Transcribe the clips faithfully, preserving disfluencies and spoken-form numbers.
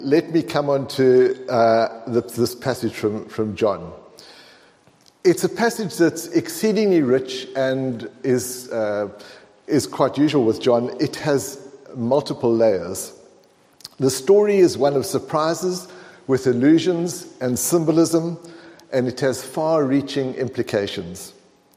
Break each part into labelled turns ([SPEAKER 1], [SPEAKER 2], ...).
[SPEAKER 1] Let me come on to uh, the, this passage from, from John. It's a passage that's exceedingly rich and is, uh, is quite usual with John. It has multiple layers. The story is one of surprises with allusions and symbolism, and it has far-reaching implications.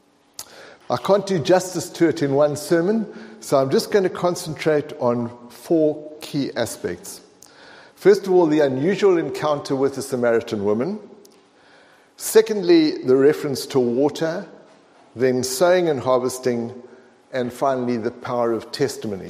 [SPEAKER 1] I can't do justice to it in one sermon, so I'm just going to concentrate on four key aspects. First of all, the unusual encounter with the Samaritan woman. Secondly, the reference to water, then sowing and harvesting, and finally, the power of testimony.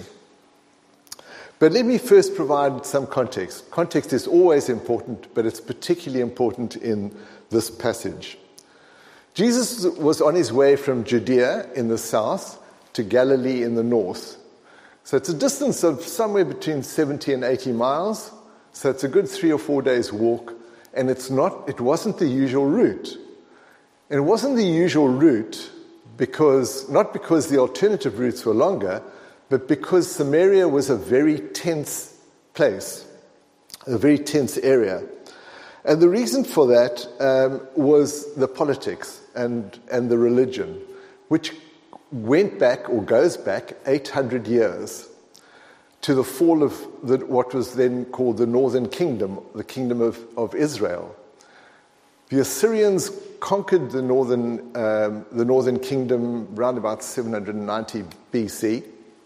[SPEAKER 1] But let me first provide some context. Context is always important, but it's particularly important in this passage. Jesus was on his way from Judea in the south to Galilee in the north. So it's a distance of somewhere between seventy and eighty miles. So it's a good three or four days walk, and it's not, it wasn't the usual route. And it wasn't the usual route because, not because the alternative routes were longer, but because Samaria was a very tense place, a very tense area. And the reason for that um, was the politics and, and the religion, which went back or goes back eight hundred years. To the fall of the, what was then called the Northern Kingdom, the Kingdom of, of Israel. The Assyrians conquered the Northern, um, the Northern Kingdom around about seven hundred ninety B C,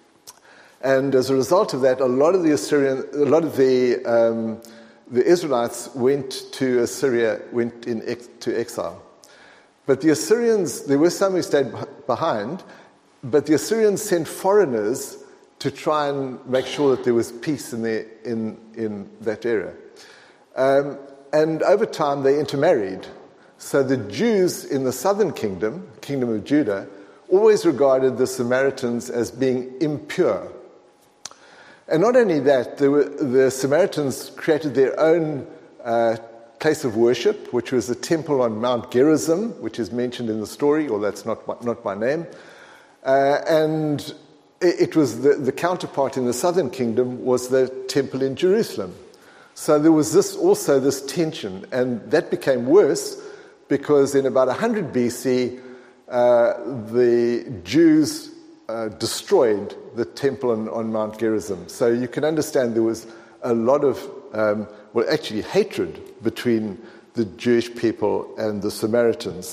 [SPEAKER 1] and as a result of that, a lot of the Assyrian, a lot of the um, the Israelites went to Assyria, went in ex, to exile. But the Assyrians, there were some who stayed behind, but the Assyrians sent foreigners to try and make sure that there was peace in the, in, in that area. Um, and over time, they intermarried. So the Jews in the southern kingdom, kingdom of Judah, always regarded the Samaritans as being impure. And not only that, there were, the Samaritans created their own uh, place of worship, which was a temple on Mount Gerizim, which is mentioned in the story, although that's not, not by name. Uh, and It was the, the counterpart in the southern kingdom was the temple in Jerusalem. So there was this also this tension, and that became worse because in about one hundred B C, uh, the Jews uh, destroyed the temple on, on Mount Gerizim. So you can understand there was a lot of, um, well, actually hatred between the Jewish people and the Samaritans.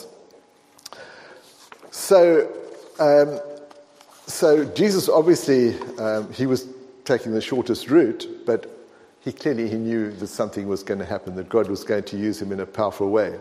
[SPEAKER 1] So. Um, So Jesus, obviously, um, he was taking the shortest route, but he clearly he knew that something was going to happen, that God was going to use him in a powerful way.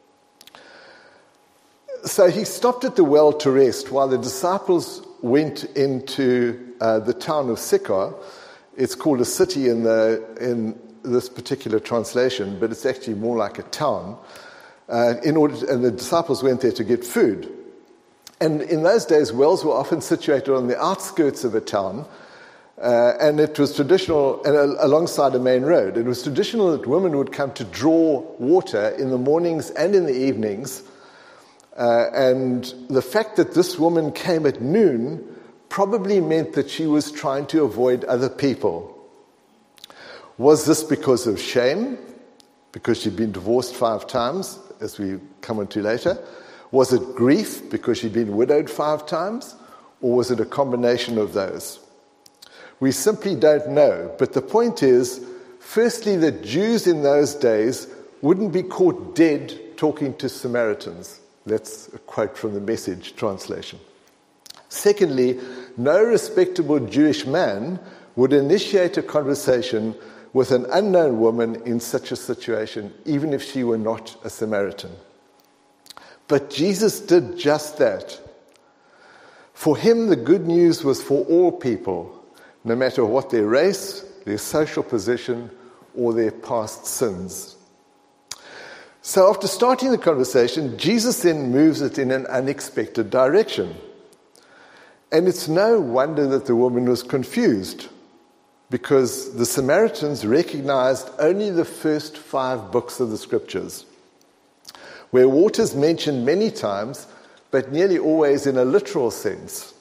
[SPEAKER 1] So he stopped at the well to rest while the disciples went into uh, the town of Sychar. It's called a city in the in this particular translation, but it's actually more like a town. Uh, in order, to, and the disciples went there to get food. And in those days, wells were often situated on the outskirts of a town, uh, and it was traditional, and uh, alongside a main road. It was traditional that women would come to draw water in the mornings and in the evenings, uh, and the fact that this woman came at noon probably meant that she was trying to avoid other people. Was this because of shame, because she'd been divorced five times, as we come on to later? Was it grief because she'd been widowed five times? Or was it a combination of those? We simply don't know. But the point is, firstly, the Jews in those days wouldn't be caught dead talking to Samaritans. That's a quote from the Message translation. Secondly, no respectable Jewish man would initiate a conversation with an unknown woman in such a situation, even if she were not a Samaritan. But Jesus did just that. For him, the good news was for all people, no matter what their race, their social position, or their past sins. So after starting the conversation, Jesus then moves it in an unexpected direction. And it's no wonder that the woman was confused, because the Samaritans recognized only the first five books of the Scriptures, where water is mentioned many times, but nearly always in a literal sense.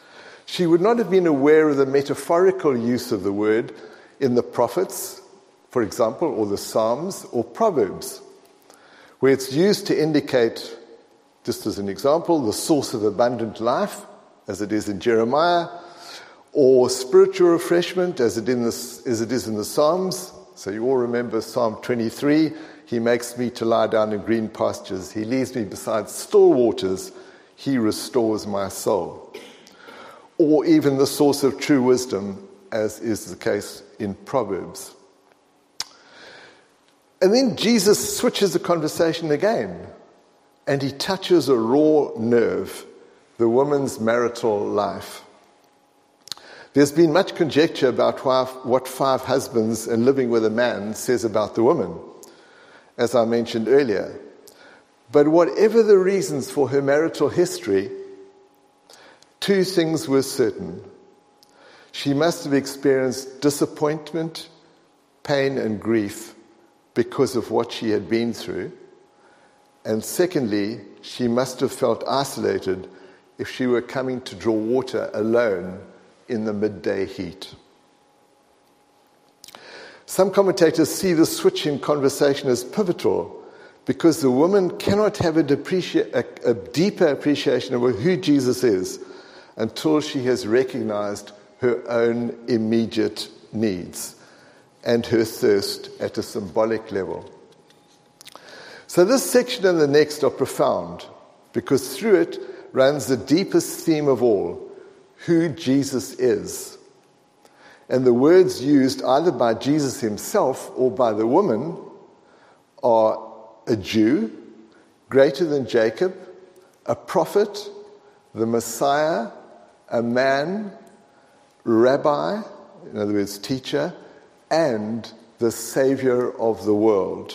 [SPEAKER 1] She would not have been aware of the metaphorical use of the word in the prophets for example, or the Psalms or Proverbs, where it's used to indicate, just as an example, the source of abundant life, as it is in Jeremiah, or spiritual refreshment, as it, in the, as it is in the Psalms. So you all remember Psalm twenty-three, he makes me to lie down in green pastures. He leads me beside still waters. He restores my soul. Or even the source of true wisdom, as is the case in Proverbs. And then Jesus switches the conversation again, and he touches a raw nerve, the woman's marital life. There's been much conjecture about why, what five husbands and living with a man says about the woman, as I mentioned earlier. But whatever the reasons for her marital history, two things were certain. She must have experienced disappointment, pain, and grief because of what she had been through. And secondly, she must have felt isolated if she were coming to draw water alone in the midday heat. Some commentators see the switch in conversation as pivotal because the woman cannot have a, depreci- a, a deeper appreciation of who Jesus is until she has recognized her own immediate needs and her thirst at a symbolic level. So this section and the next are profound because through it runs the deepest theme of all, who Jesus is. And the words used either by Jesus himself or by the woman are a Jew, greater than Jacob, a prophet, the Messiah, a man, rabbi, in other words, teacher, and the Savior of the world.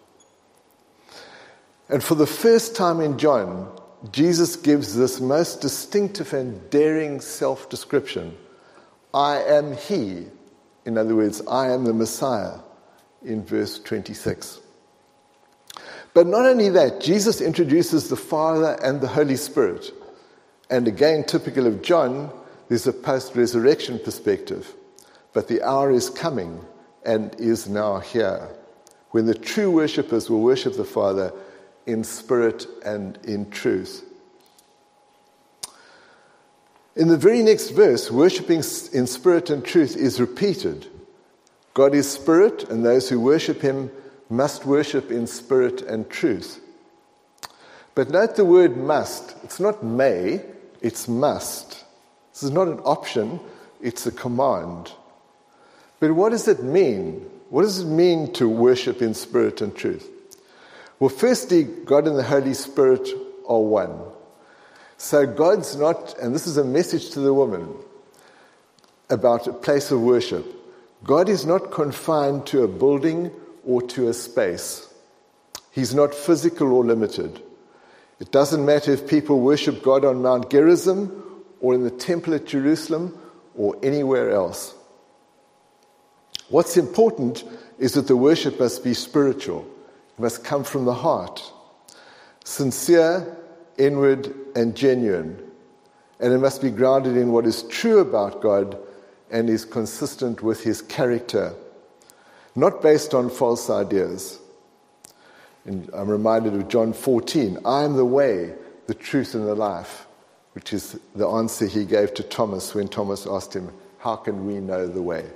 [SPEAKER 1] And for the first time in John, Jesus gives this most distinctive and daring self-description. I am he. In other words, I am the Messiah, in verse twenty-six. But not only that, Jesus introduces the Father and the Holy Spirit. And again, typical of John, there's a post-resurrection perspective. But the hour is coming and is now here, when the true worshippers will worship the Father in spirit and in truth. In the very next verse, worshipping in spirit and truth is repeated. God is spirit, and those who worship him must worship in spirit and truth. But note the word must. It's not may, it's must. This is not an option, it's a command. But what does it mean? What does it mean to worship in spirit and truth? Well, firstly, God and the Holy Spirit are one. So God's not, and this is a message to the woman about a place of worship. God is not confined to a building or to a space. He's not physical or limited. It doesn't matter if people worship God on Mount Gerizim or in the temple at Jerusalem or anywhere else. What's important is that the worship must be spiritual. It must come from the heart, sincere, inward, and genuine. And it must be grounded in what is true about God and is consistent with his character, not based on false ideas. And I'm reminded of John fourteen, I am the way, the truth, and the life, which is the answer he gave to Thomas when Thomas asked him, how can we know the way?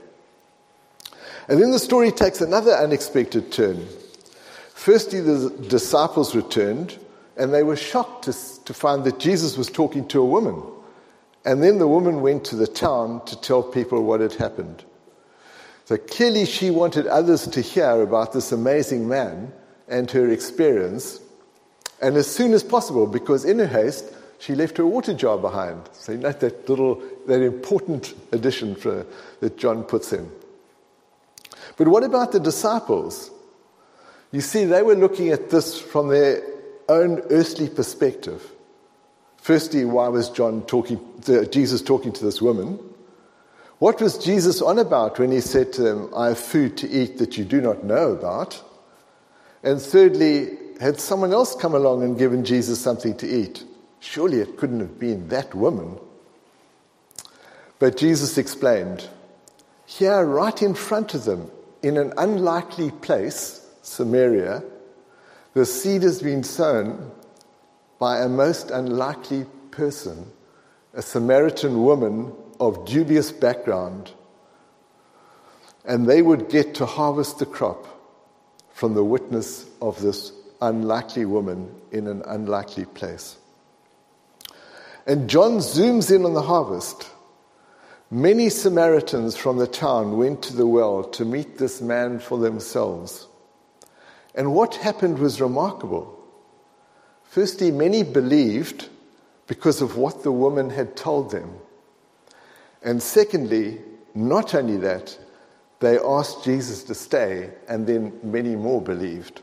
[SPEAKER 1] And then the story takes another unexpected turn. Firstly, the disciples returned, and they were shocked to, to find that Jesus was talking to a woman. And then the woman went to the town to tell people what had happened. So clearly she wanted others to hear about this amazing man and her experience, and as soon as possible, because in her haste, she left her water jar behind. So you note that little, that important addition for, that John puts in. But what about the disciples? You see, they were looking at this from their own earthly perspective. Firstly, why was John talking, Jesus talking to this woman? What was Jesus on about when he said to them, I have food to eat that you do not know about? And thirdly, had someone else come along and given Jesus something to eat? Surely it couldn't have been that woman. But Jesus explained, here, right in front of them, in an unlikely place, Samaria, the seed has been sown by a most unlikely person, a Samaritan woman of dubious background, and they would get to harvest the crop from the witness of this unlikely woman in an unlikely place. And John zooms in on the harvest. Many Samaritans from the town went to the well to meet this man for themselves. And what happened was remarkable. Firstly, many believed because of what the woman had told them. And secondly, not only that, they asked Jesus to stay, and then many more believed.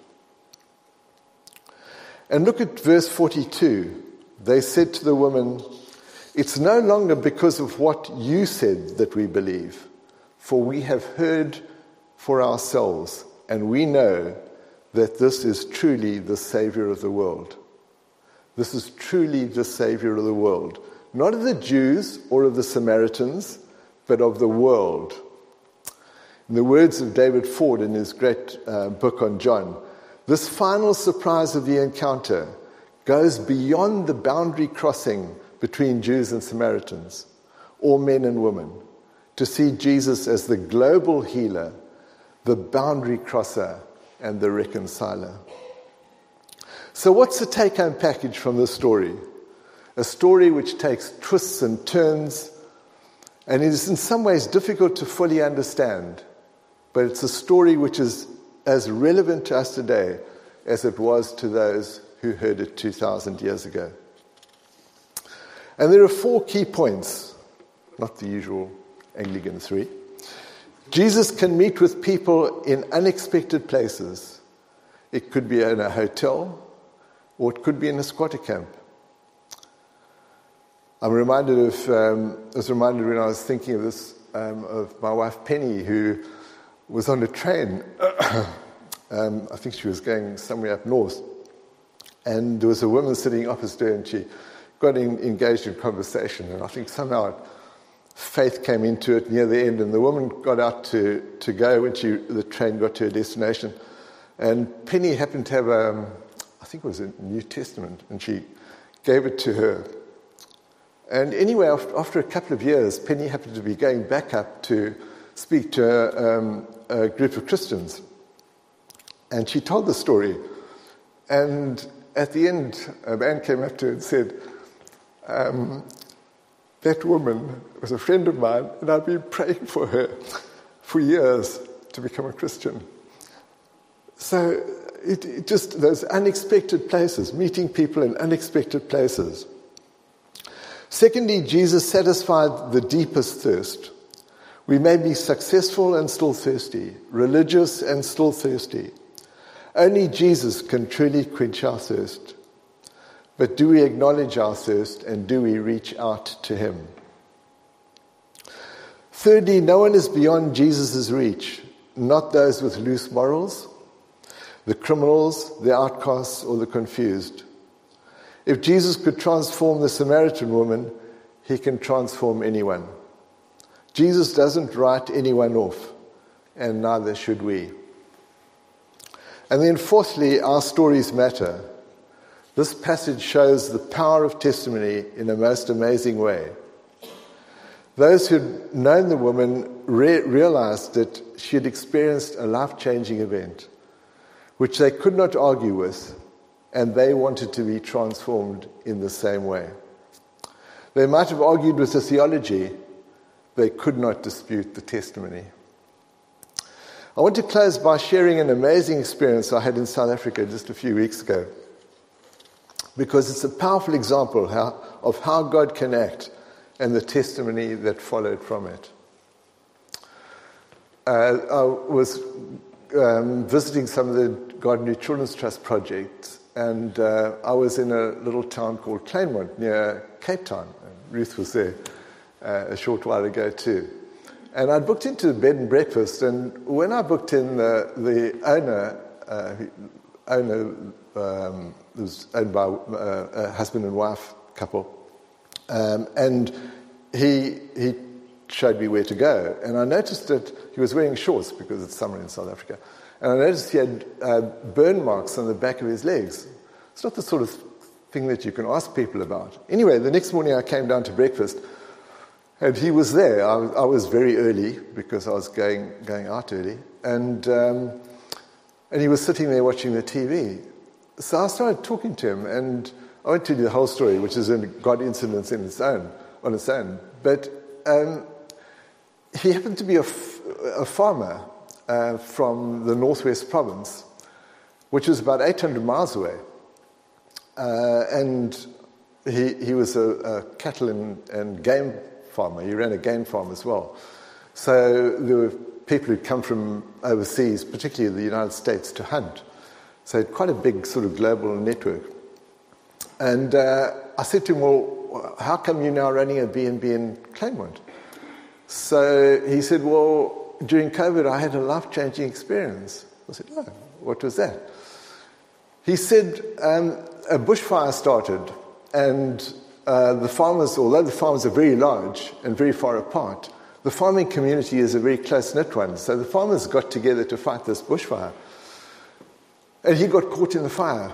[SPEAKER 1] And look at verse forty-two. They said to the woman, "It's no longer because of what you said that we believe, for we have heard for ourselves, and we know that this is truly the Savior of the world." This is truly the Savior of the world. Not of the Jews or of the Samaritans, but of the world. In the words of David Ford in his great uh, book on John, this final surprise of the encounter goes beyond the boundary crossing between Jews and Samaritans, or men and women, to see Jesus as the global healer, the boundary crosser, and the reconciler. So what's the take-home package from this story? A story which takes twists and turns and is in some ways difficult to fully understand, but it's a story which is as relevant to us today as it was to those who heard it two thousand years ago. And there are four key points, not the usual Anglican three. Jesus can meet with people in unexpected places. It could be in a hotel, or it could be in a squatter camp. I'm reminded of, um, I was reminded when I was thinking of this, um, of my wife Penny, who was on a train. um, I think she was going somewhere up north. And there was a woman sitting opposite her, and she got in, engaged in conversation. And I think somehow faith came into it near the end, and the woman got out to, to go when she the train got to her destination. And Penny happened to have, um, I think it was a New Testament, and she gave it to her. And anyway, after a couple of years, Penny happened to be going back up to speak to a, um, a group of Christians. And she told the story. And at the end, a man came up to her and said, um, that woman was a friend of mine, and I've been praying for her for years to become a Christian. So it, it just, those unexpected places, meeting people in unexpected places. Secondly, Jesus satisfied the deepest thirst. We may be successful and still thirsty, religious and still thirsty. Only Jesus can truly quench our thirst. But do we acknowledge our thirst, and do we reach out to him? Thirdly, no one is beyond Jesus' reach, not those with loose morals, the criminals, the outcasts, or the confused. If Jesus could transform the Samaritan woman, he can transform anyone. Jesus doesn't write anyone off, and neither should we. And then fourthly, our stories matter. This passage shows the power of testimony in a most amazing way. Those who'd known the woman re- realized that she had experienced a life-changing event, which they could not argue with, and they wanted to be transformed in the same way. They might have argued with the theology, they could not dispute the testimony. I want to close by sharing an amazing experience I had in South Africa just a few weeks ago, because it's a powerful example how, of how God can act and the testimony that followed from it. Uh, I was um, visiting some of the God New Children's Trust projects, and uh, I was in a little town called Kleinmond near Cape Town. Ruth was there uh, a short while ago too. And I'd booked into a bed and breakfast, and when I booked in, the, the owner, uh, owner um, was owned by uh, a husband and wife couple, um, and he he showed me where to go. And I noticed that he was wearing shorts because it's summer in South Africa. And I noticed he had uh, burn marks on the back of his legs. It's not the sort of thing that you can ask people about. Anyway, the next morning I came down to breakfast, and he was there. I, I was very early because I was going going out early. And, um, and he was sitting there watching the T V. So I started talking to him, and I won't tell you the whole story, which is a God incident in its own, on its own. But um, he happened to be a, f- a farmer uh, from the Northwest Province, which is about eight hundred miles away. Uh, and he he was a, a cattle and, and game farmer. He ran a game farm as well. So there were people who'd come from overseas, particularly the United States, to hunt. So quite a big sort of global network. And uh, I said to him, well, how come you're now running a B and B in Claremont? So he said, well, during COVID, I had a life-changing experience. I said, no, what was that? He said, um, a bushfire started, and uh, the farmers, although the farms are very large and very far apart, the farming community is a very close-knit one. So the farmers got together to fight this bushfire. And he got caught in the fire.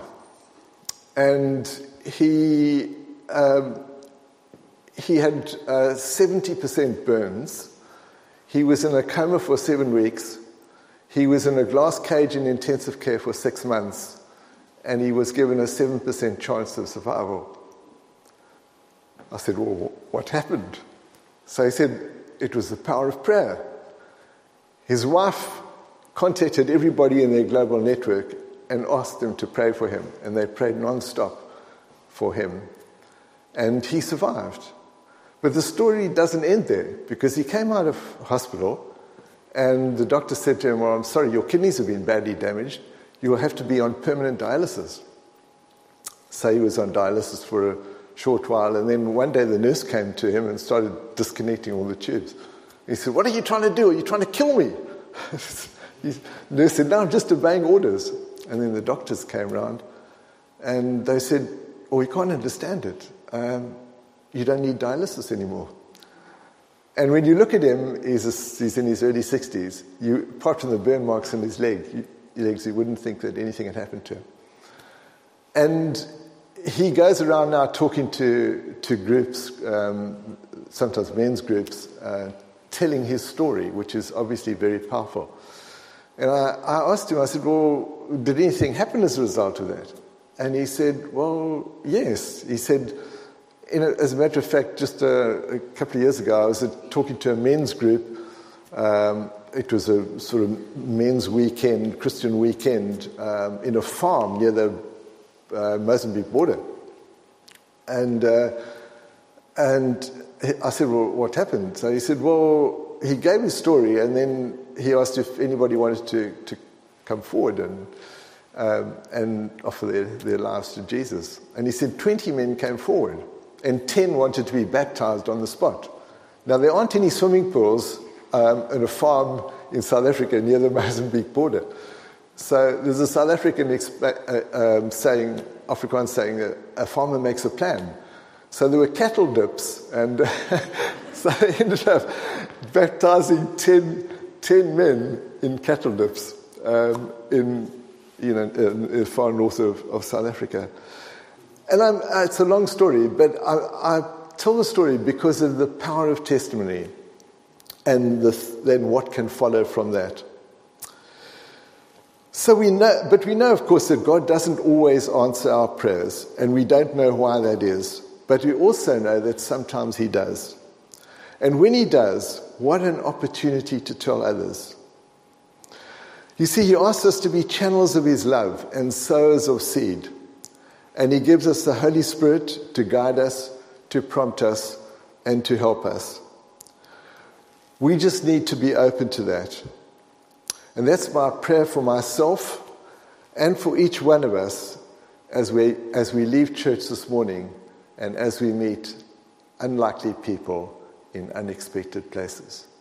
[SPEAKER 1] And he um, he had uh, seventy percent burns. He was in a coma for seven weeks. He was in a glass cage in intensive care for six months. And he was given a seven percent chance of survival. I said, well, what happened? So he said, it was the power of prayer. His wife contacted everybody in their global network and asked them to pray for him. And they prayed non-stop for him. And he survived. But the story doesn't end there, because he came out of hospital and the doctor said to him, well, I'm sorry, your kidneys have been badly damaged. You will have to be on permanent dialysis. So he was on dialysis for a short while, and then one day the nurse came to him and started disconnecting all the tubes. He said, what are you trying to do? Are you trying to kill me? The nurse said, no, I'm just obeying orders. And then the doctors came round, and they said, oh, we can't understand it. Um, you don't need dialysis anymore. And when you look at him, he's, a, he's in his early sixties. You, apart from the burn marks in his leg, you, legs, you wouldn't think that anything had happened to him. And he goes around now talking to, to groups, um, sometimes men's groups, uh, telling his story, which is obviously very powerful. And I, I asked him, I said, well, did anything happen as a result of that? And he said, well, yes. He said, in a, as a matter of fact, just a, a couple of years ago, I was at, talking to a men's group. Um, it was a sort of men's weekend, Christian weekend, um, in a farm near the uh, Mozambique border. And uh, and I said, well, what happened? So he said, well, he gave his story, and then he asked if anybody wanted to, to come forward and um, and offer their, their lives to Jesus. And he said twenty men came forward, and ten wanted to be baptized on the spot. Now, there aren't any swimming pools um, in a farm in South Africa near the Mozambique border. So there's a South African exp- uh, um, saying, Afrikaans saying, uh, a farmer makes a plan. So there were cattle dips, and so they ended up baptizing ten, ten men in cattle dips um, in, you know, in, in far north of, of South Africa. And I'm, uh, it's a long story, but I, I tell the story because of the power of testimony and the, then what can follow from that. So we know, but we know, of course, that God doesn't always answer our prayers, and we don't know why that is. But we also know that sometimes he does. And when he does, what an opportunity to tell others. You see, he asks us to be channels of his love and sowers of seed. And he gives us the Holy Spirit to guide us, to prompt us, and to help us. We just need to be open to that. And that's my prayer for myself and for each one of us as we as we leave church this morning and as we meet unlikely people in unexpected places.